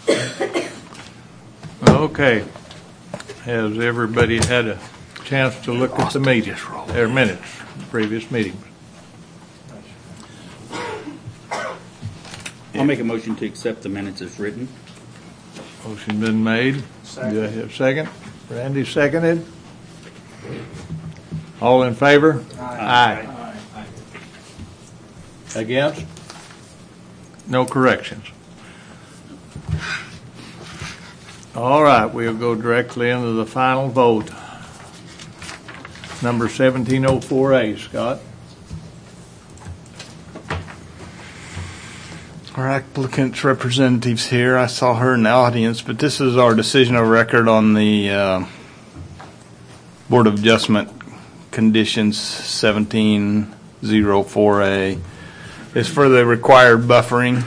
Okay. Has everybody had a chance to look at the meetings, their minutes, previous meetings? I'll make a motion to accept the minutes as written. Motion been made. Second. Do I have a second? Randy seconded. All in favor? Aye. Against? No corrections. All right, we'll go directly into the final vote. Number 1704A, Scott. Our applicant's representative's here. I saw her in the audience, but this is our decision of record on the Board of Adjustment Conditions 1704A. It's for the required buffering.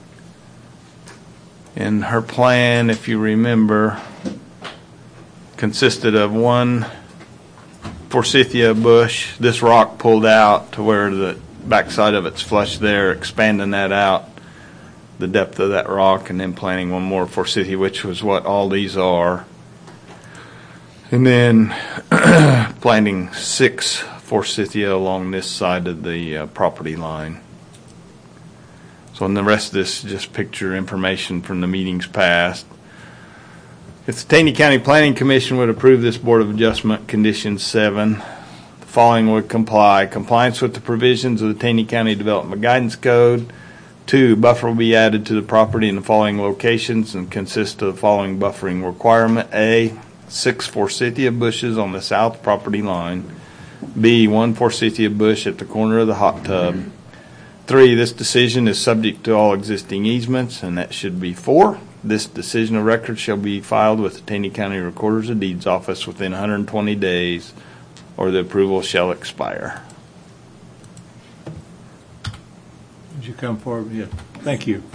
And her plan, if you remember, consisted of one forsythia bush, this rock pulled out to where the backside of it's flush there, expanding that out, the depth of that rock, and then planting one more forsythia, which was what all these are. And then planting 6 forsythia along this side of the property line. So, and the rest of this is just picture information from the meetings past. If the Taney County Planning Commission would approve this Board of Adjustment Condition 7, the following would comply. Compliance with the provisions of the Taney County Development Guidance Code. 2, buffer will be added to the property in the following locations and consist of the following buffering requirement. A, 6 forsythia bushes on the south property line. B, 1 forsythia bush at the corner of the hot tub. 3, this decision is subject to all existing easements, and that should be 4. This decision of record shall be filed with the Taney County Recorder's of Deeds office within 120 days, or the approval shall expire. Did you come forward? Yeah. Thank you.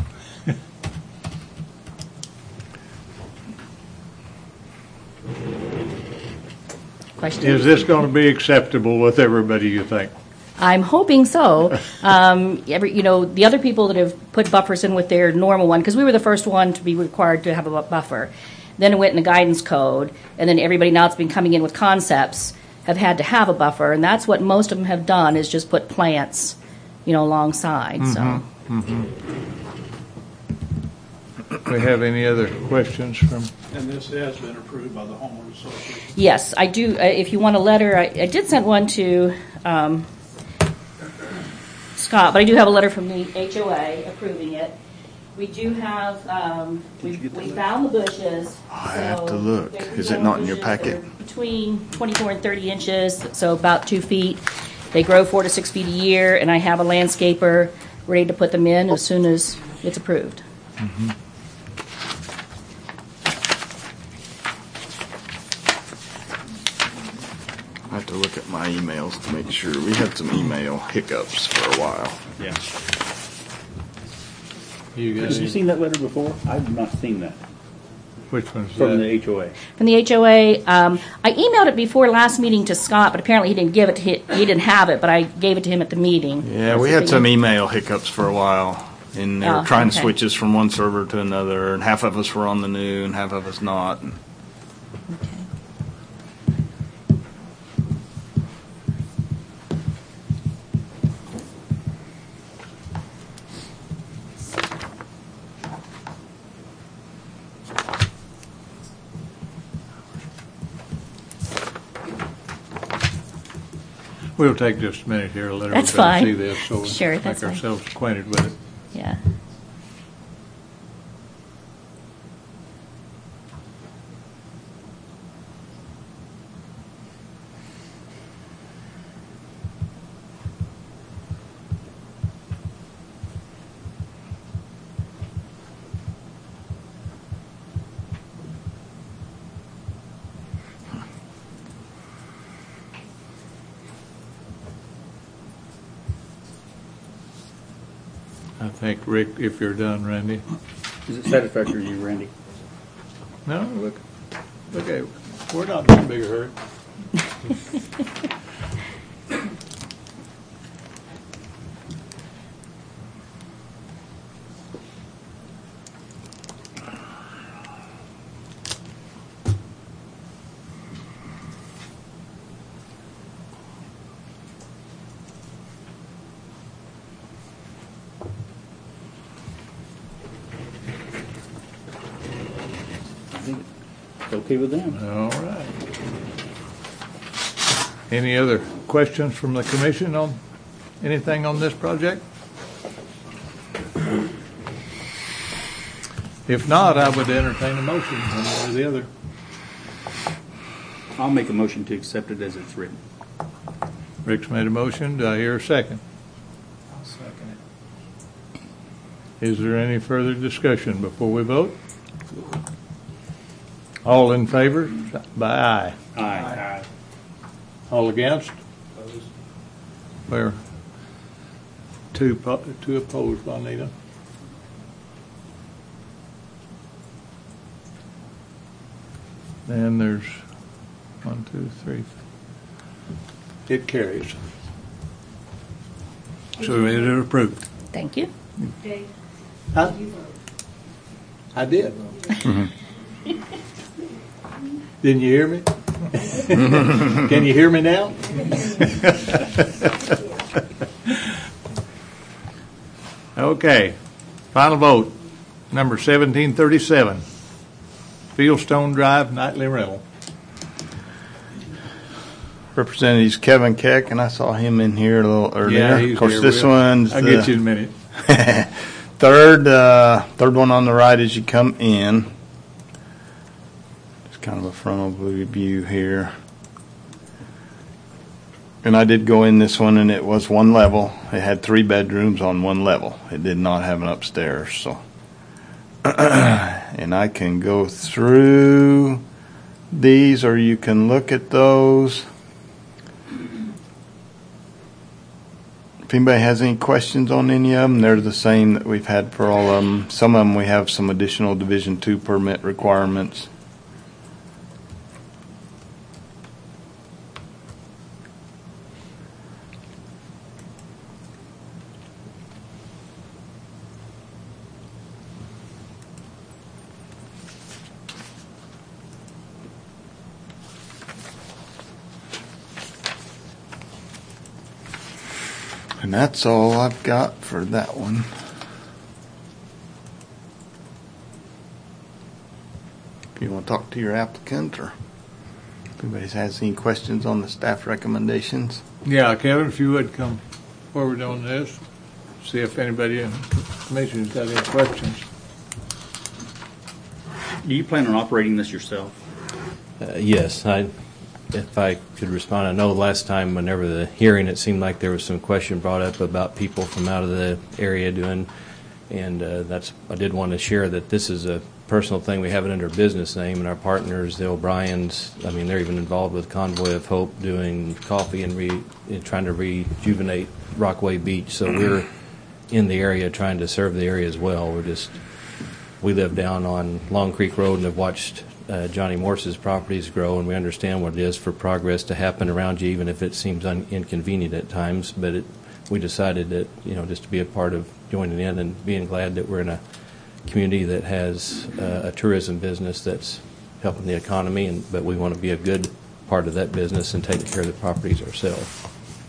Question? Is this going to be acceptable with everybody, you think? I'm hoping so. The other people that have put buffers in with their normal one, because we were the first one to be required to have a buffer. Then it went in the guidance code, and then everybody now that's been coming in with concepts have had to have a buffer, and that's what most of them have done is just put plants, alongside. So. We have any other questions from? And this has been approved by the homeowners association. Yes, I do. If you want a letter, I did send one to Scott, but I do have a letter from the HOA approving it. We do have, we found the bushes. I have to look. Is it not in your packet? Between 24 and 30 inches, so about 2 feet. They grow 4 to 6 feet a year, and I have a landscaper ready to put them in as soon as it's approved. Mm-hmm. I have to look at my emails to make sure. We had some email hiccups for a while. Yeah. You Have you seen that letter before? I've not seen that. Which one's From that? the HOA. From the HOA, I emailed it before last meeting to Scott, but apparently he didn't give it to he didn't have it, but I gave it to him at the meeting. Yeah, we had some email hiccups for a while, and they were trying to switch us from one server to another, and half of us were on the new, and half of us not. Okay. We'll take just a minute here to let That's everybody fine. see this so we Sure, make that's fine. ourselves acquainted with it. Yeah. I think, Rick, if you're done, Randy. Is it satisfactory to you, Randy? No, look, okay, we're not in a big hurry. Okay with them? All right. Any other questions from the commission on anything on this project? If not, I would entertain a motion, one way or the other. I'll make a motion to accept it as it's written. Rick's made a motion. Do I hear a second? I'll second it. Is there any further discussion before we vote? All in favor, by aye. Aye. All against? Opposed? Where? Two opposed, Juanita. Then there's 1, 2, 3. It carries. So it is approved. Thank you. Huh? I did. Didn't you hear me? Can you hear me now? Okay. Final vote. Number 1737. Fieldstone Drive nightly rental. Representatives Kevin Keck, and I saw him in here a little earlier. Yeah, he's of course, here. this one's I'll get you in a minute. third one on the right as you come in. Just kind of a frontal view here. And I did go in this one, and it was one level. It had 3 bedrooms on one level. It did not have an upstairs. So, and I can go through these, or you can look at those. If anybody has any questions on any of them, they're the same that we've had for all of them. Some of them we have some additional Division II permit requirements. And that's all I've got for that one. If you want to talk to your applicant, or if anybody has any questions on the staff recommendations. Yeah, Kevin, if you would come forward on this, see if anybody in the commission's got any questions. Do you plan on operating this yourself? Yes, if I could respond, I know last time whenever the hearing, it seemed like there was some question brought up about people from out of the area doing, and I did want to share that this is a personal thing. We have it under a business name, and our partners, the O'Briens, I mean, they're even involved with Convoy of Hope doing coffee and trying to rejuvenate Rockaway Beach. So we're in the area trying to serve the area as well. We live down on Long Creek Road and have watched Johnny Morse's properties grow, and we understand what it is for progress to happen around you, even if it seems inconvenient at times. But we decided that, just to be a part of joining in and being glad that we're in a community that has a tourism business that's helping the economy, but we want to be a good part of that business and taking care of the properties ourselves.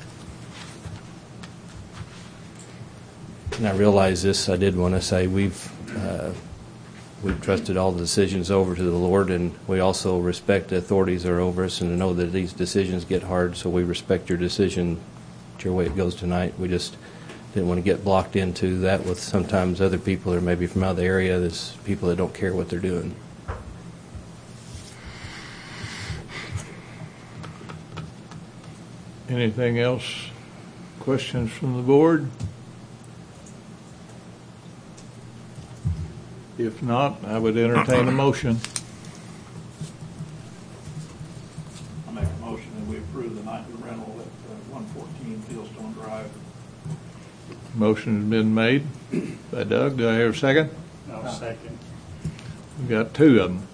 And I realize this, I did want to say we've trusted all the decisions over to the Lord, and we also respect the authorities that are over us, and to know that these decisions get hard, so we respect your decision, your way it goes tonight. We just didn't want to get blocked into that with sometimes other people that are maybe from out of the area. There's people that don't care what they're doing. Anything else? Questions from the board? If not, I would entertain a motion. I make a motion that we approve the nightly rental at 114 Fieldstone Drive. Motion has been made by Doug. Do I hear a second? I'll second. We've got 2 of them.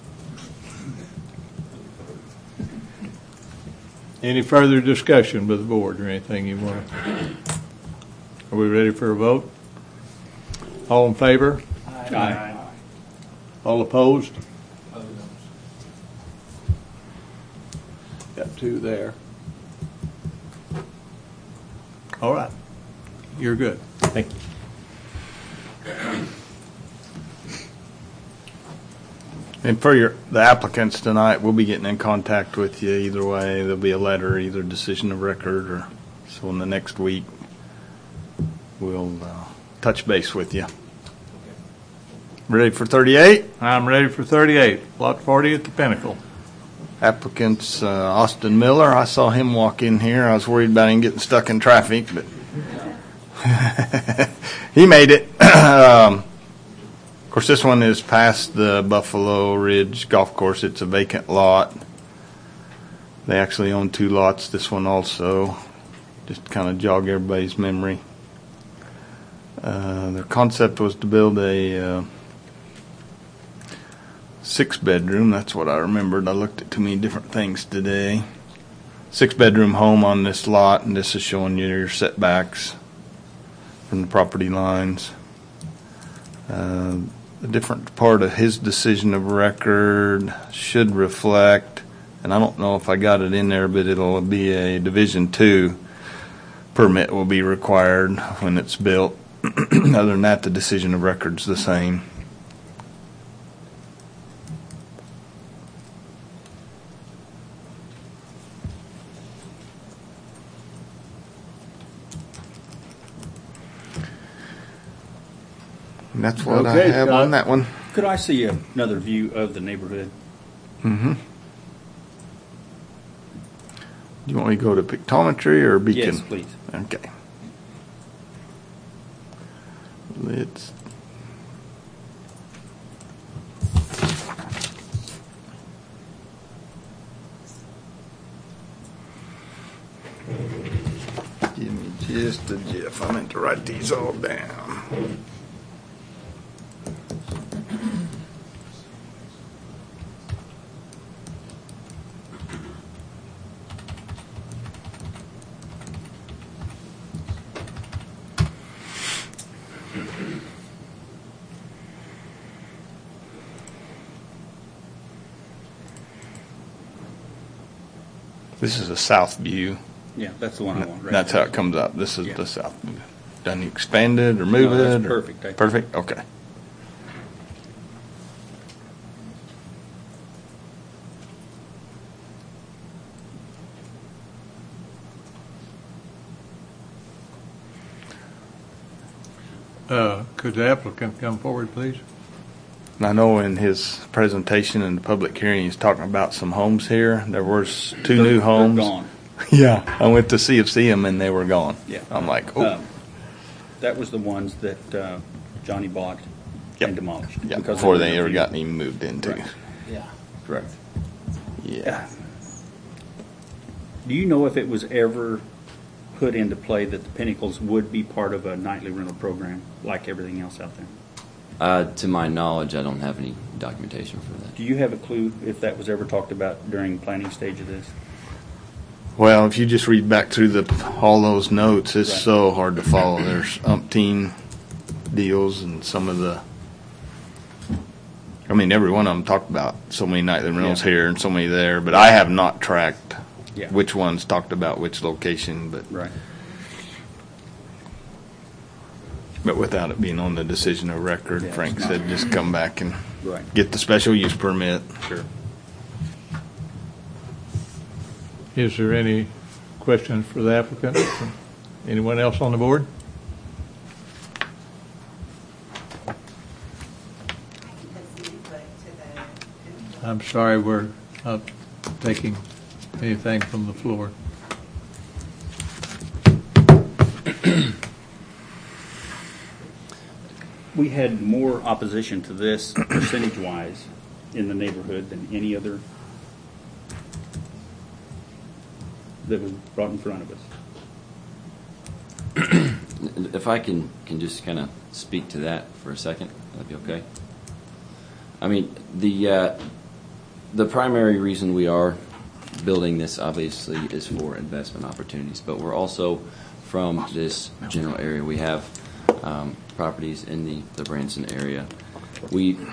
Any further discussion with the board or anything you want? Are we ready for a vote? All in favor? Aye. All opposed? Got 2 there. All right. You're good. Thank you. And for the applicants tonight, we'll be getting in contact with you either way. There'll be a letter, either decision of record or so in the next week. We'll touch base with you. Ready for 38? I'm ready for 38, Lot 40 at the Pinnacle. Applicant's Austin Miller. I saw him walk in here. I was worried about him getting stuck in traffic, but he made it. Of course, this one is past the Buffalo Ridge Golf Course. It's a vacant lot. They actually own 2 lots, this one also, just to kind of jog everybody's memory. Their concept was to build a 6-bedroom. That's what I remembered. I looked at too many different things today. 6-bedroom home on this lot, and this is showing you your setbacks from the property lines. A different part of his decision of record should reflect, and I don't know if I got it in there, but it'll be a Division 2 permit will be required when it's built. Other than that, the decision of record's the same. And that's what I Okay, have Scott. on that one. Could I see another view of the neighborhood? Mm-hmm. You want me to go to pictometry or beacon? Yes, please. Okay. Let's. Give me just a jiff. I meant to write these all down. This is a south view. Yeah, that's the one I want. Right That's there. how it comes up. This is Yeah. the south view. Done you expand it or move No, that's it? or- perfect. I- Perfect? Okay. Could the applicant come forward, please? And I know in his presentation in the public hearing, he's talking about some homes here. There was 2 new They're homes. gone. Yeah, I went to see them and they were gone. Yeah. I'm like, oh, That was the ones that Johnny bought Yep. and demolished. yeah, because before there they were ever no got even moved into. Right. Yeah, correct. Yeah. Do you know if it was ever put into play that the Pinnacles would be part of a nightly rental program like everything else out there? To my knowledge, I don't have any documentation for that. Do you have a clue if that was ever talked about during the planning stage of this? Well, if you just read back through all those notes, it's Right. so hard to follow. There's umpteen deals and some of the. I mean, every one of them talked about so many nightly rentals Yeah. here and so many there, but I have not tracked Yeah. which ones talked about which location. Right. But without it being on the decision of record, Yeah, Frank it's said not. just come back and Right. get the special use permit. Sure. Is there any questions for the applicant? Anyone else on the board? I'm sorry, we're not taking anything from the floor. We had more opposition to this percentage-wise in the neighborhood than any other that was brought in front of us. If I can just kind of speak to that for a second, that'd be okay. I mean, the primary reason we are building this obviously is for investment opportunities, but we're also from this general area. We have properties in the Branson area. We